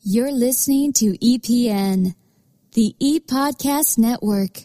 You're listening to EPN, the ePodcast Network.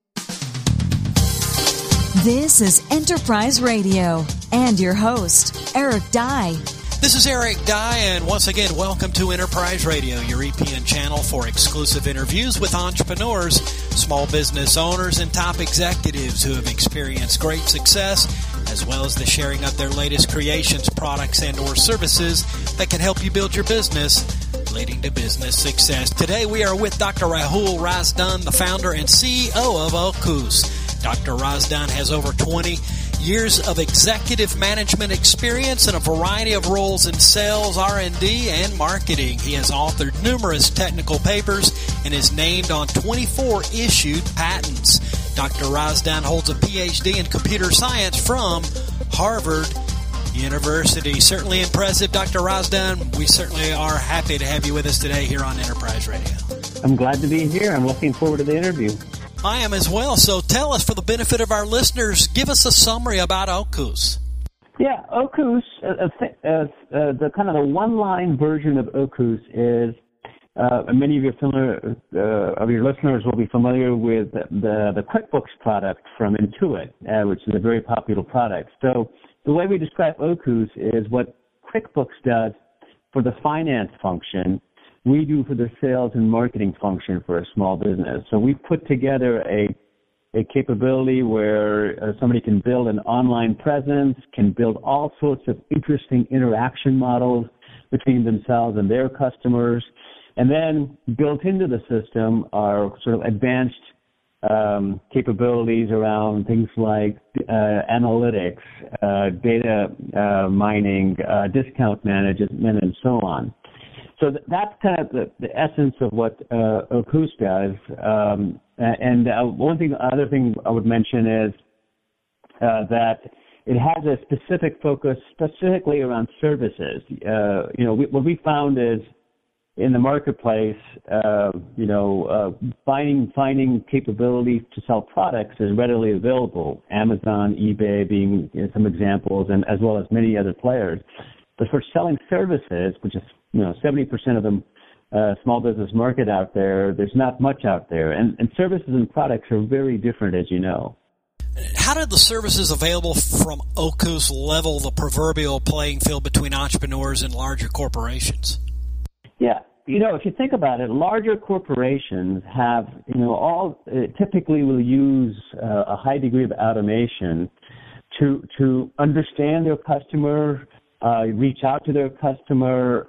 This is Enterprise Radio and your host, Eric Dye. This is Eric Dye, and once again, welcome to Enterprise Radio, your EPN channel for exclusive interviews with entrepreneurs, small business owners, and top executives who have experienced great success, as well as the sharing of their latest creations, products, and or services that can help you build your business, leading to business success. Today, we are with Dr. Rahul Razdan, the founder and CEO of Okoos. Dr. Razdan has over 20 years of executive management experience in a variety of roles in sales, R&D, and marketing. He has authored numerous technical papers and is named on 24 issued patents. Dr. Razdan holds a PhD in computer science from Harvard University. Certainly impressive, Dr. Razdan. We certainly are happy to have you with us today here on Enterprise Radio. I'm glad to be here. I'm looking forward to the interview. I am as well. So tell us, for the benefit of our listeners, give us a summary about Okoos. Yeah, Okoos, the kind of the one-line version of Okoos is, many of your listeners will be familiar with the QuickBooks product from Intuit, which is a very popular product. So the way we describe Okoos is what QuickBooks does for the finance function, we do for the sales and marketing function for a small business. So we put together a capability where somebody can build an online presence, can build all sorts of interesting interaction models between themselves and their customers, and then built into the system are sort of advanced capabilities around things like analytics, data mining, discount management, and so on. So that's kind of the essence of what Okoos does. Other thing I would mention is that it has a specific focus specifically around services. What we found is in the marketplace, finding capabilities to sell products is readily available. Amazon, eBay being some examples, and as well as many other players. But for selling services, which is 70% of the small business market out there, there's not much out there. And services and products are very different, as you know. How did the services available from Okoos level the proverbial playing field between entrepreneurs and larger corporations? Yeah. If you think about it, larger corporations have, typically will use a high degree of automation to understand their customer, reach out to their customer.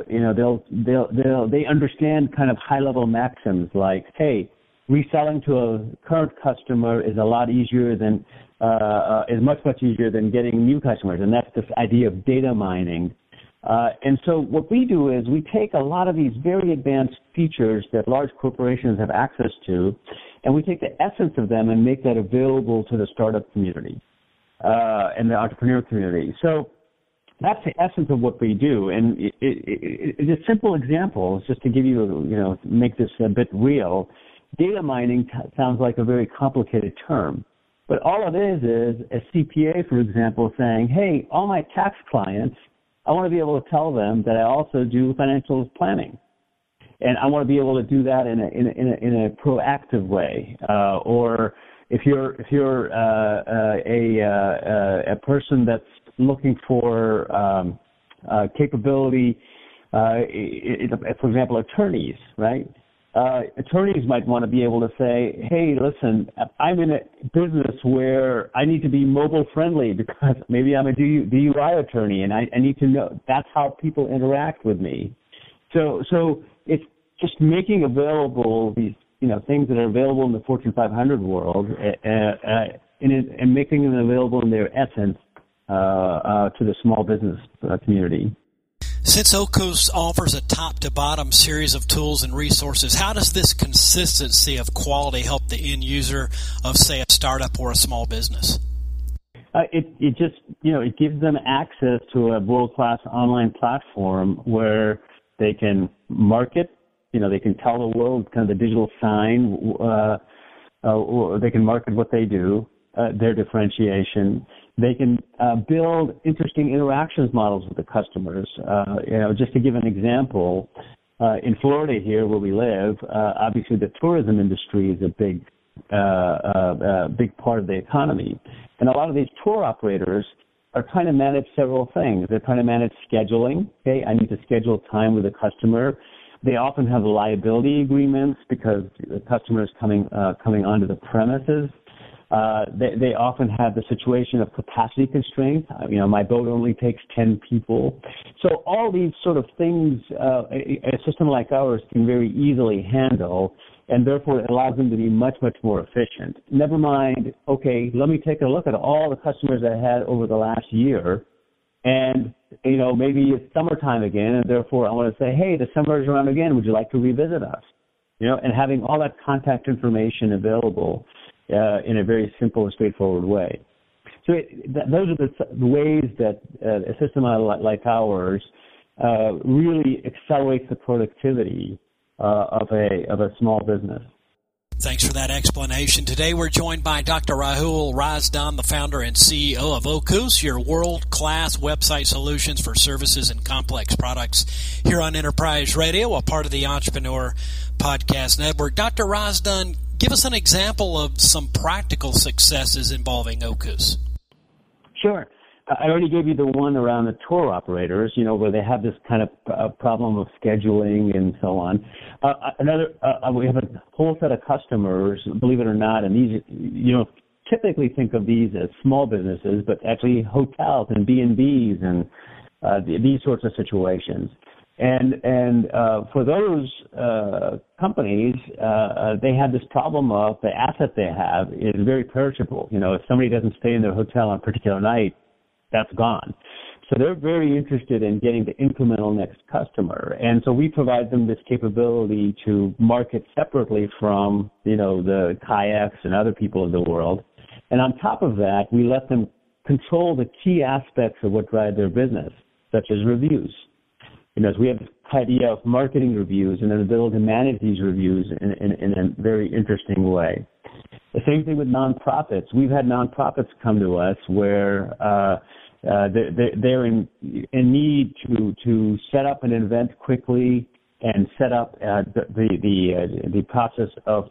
They understand kind of high-level maxims like, hey, reselling to a current customer is a lot easier than is much easier than getting new customers, and that's this idea of data mining. And so what we do is we take a lot of these very advanced features that large corporations have access to, and we take the essence of them and make that available to the startup community and the entrepreneur community. So that's the essence of what we do. And it's a simple example, just to give you, make this a bit real. Data mining sounds like a very complicated term. But all it is a CPA, for example, saying, hey, all my tax clients, I want to be able to tell them that I also do financial planning, and I want to be able to do that in a proactive way. Or if you're a person that's looking for capability, for example, attorneys, right? Attorneys might want to be able to say, hey, listen, I'm in a business where I need to be mobile friendly because maybe I'm a DUI attorney and I need to know. That's how people interact with me. So it's just making available these, things that are available in the Fortune 500 world and making them available in their essence to the small business community. Since Okoos offers a top-to-bottom series of tools and resources, how does this consistency of quality help the end user of, say, a startup or a small business? It gives them access to a world-class online platform where they can market. They can tell the world kind of the digital sign. They can market what they do, their differentiation. They can build interesting interactions models with the customers. Just to give an example, In Florida here, where we live, obviously the tourism industry is a big part of the economy. And a lot of these tour operators are trying to manage several things. They're trying to manage scheduling. Okay, I need to schedule time with a customer. They often have liability agreements because the customer is coming onto the premises. They often have the situation of capacity constraints. My boat only takes 10 people. So all these sort of things, a system like ours can very easily handle, and therefore it allows them to be much, much more efficient. Never mind, okay, let me take a look at all the customers I had over the last year, and, maybe it's summertime again, and therefore I want to say, hey, the summer is around again. Would you like to revisit us? And having all that contact information available in a very simple and straightforward way. So those are the ways that a system like ours really accelerates the productivity of a small business. Thanks for that explanation. Today we're joined by Dr. Rahul Razdan, the founder and CEO of Okus, your world-class website solutions for services and complex products, here on Enterprise Radio, a part of the Entrepreneur Podcast Network. Dr. Razdan, give us an example of some practical successes involving Okus. Sure. I already gave you the one around the tour operators, where they have this kind of problem of scheduling and so on. We have a whole set of customers, believe it or not, and these, typically think of these as small businesses, but actually hotels and B&Bs and these sorts of situations. And for those companies, they have this problem of the asset they have is very perishable. If somebody doesn't stay in their hotel on a particular night, that's gone. So they're very interested in getting the incremental next customer. And so we provide them this capability to market separately from, the kayaks and other people of the world. And on top of that, we let them control the key aspects of what drive their business, such as reviews. So we have this idea of marketing reviews and then the ability to manage these reviews in a very interesting way. The same thing with nonprofits. We've had nonprofits come to us where they're in need to set up an event quickly and set up the process of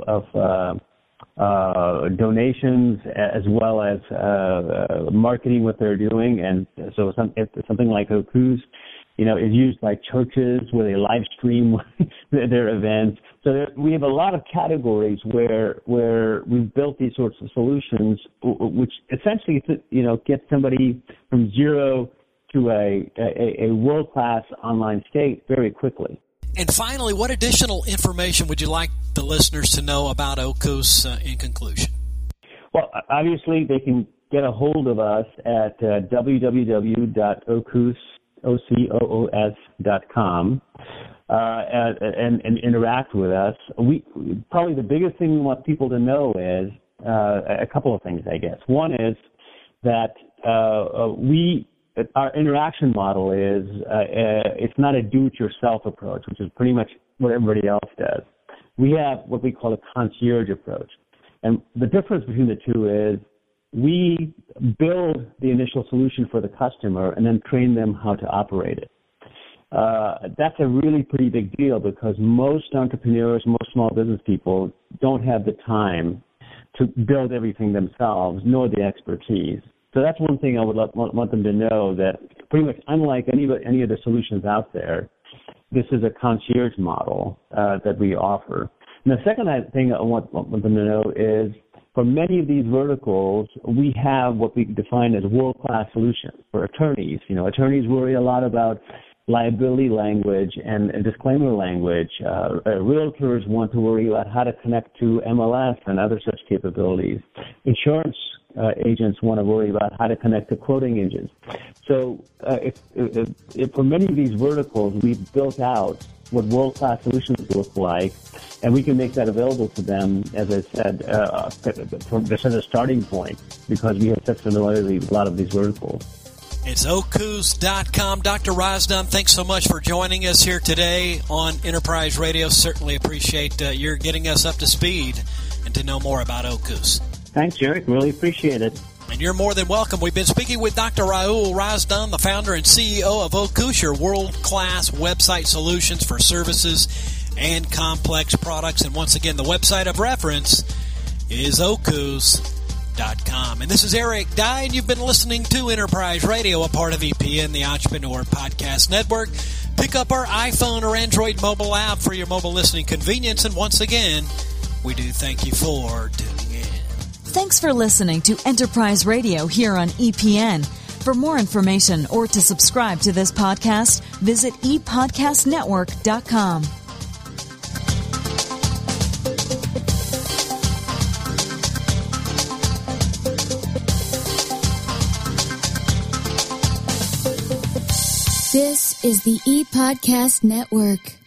donations as well as marketing what they're doing. And so if something like Okus, is used by churches where they live stream their events. So we have a lot of categories where we've built these sorts of solutions, which essentially, get somebody from zero to a world-class online state very quickly. And finally, what additional information would you like the listeners to know about Okus in conclusion? Well, obviously, they can get a hold of us at www.ocoos.com and interact with us. Probably the biggest thing we want people to know is a couple of things, I guess. One is that our interaction model is it's not a do-it-yourself approach, which is pretty much what everybody else does. We have what we call a concierge approach. And the difference between the two is we build the initial solution for the customer and then train them how to operate it. That's a really pretty big deal because most entrepreneurs, most small business people don't have the time to build everything themselves, nor the expertise. So that's one thing I would want them to know, that pretty much unlike any of the solutions out there, this is a concierge model that we offer. And the second thing I want them to know is for many of these verticals, we have what we define as world-class solutions for attorneys. Attorneys worry a lot about liability language and disclaimer language. Realtors want to worry about how to connect to MLS and other such capabilities. Insurance agents want to worry about how to connect to quoting engines. So if for many of these verticals, we've built out what world-class solutions look like, and we can make that available to them, as I said, as a starting point, because we have such familiarity with a lot of these verticals. It's Okus.com. Dr. Razdan, thanks so much for joining us here today on Enterprise Radio. Certainly appreciate your getting us up to speed and to know more about Okus. Thanks, Eric. Really appreciate it. And you're more than welcome. We've been speaking with Dr. Rahul Razdan, the founder and CEO of Okus, your world-class website solutions for services and complex products. And once again, the website of reference is okus.com. And this is Eric Dye, and you've been listening to Enterprise Radio, a part of EPN, the Entrepreneur Podcast Network. Pick up our iPhone or Android mobile app for your mobile listening convenience. And once again, we do thank you for tuning in. Thanks for listening to Enterprise Radio here on EPN. For more information or to subscribe to this podcast, visit epodcastnetwork.com. This is the ePodcast Network.